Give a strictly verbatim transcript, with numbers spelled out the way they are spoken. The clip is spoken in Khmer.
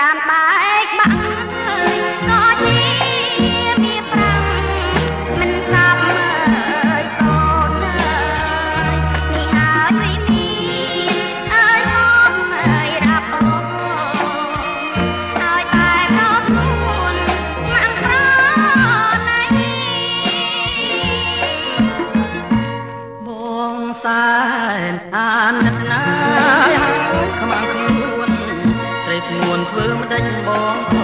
អានណាយហើយខ្មាំងខ្លួនត្រីធ្ងន់ធ្វើមិនដេចបង